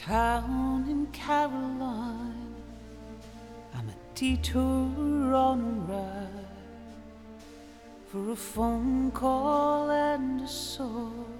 town in Caroline. I'm a detour on a ride for a phone call and a sword.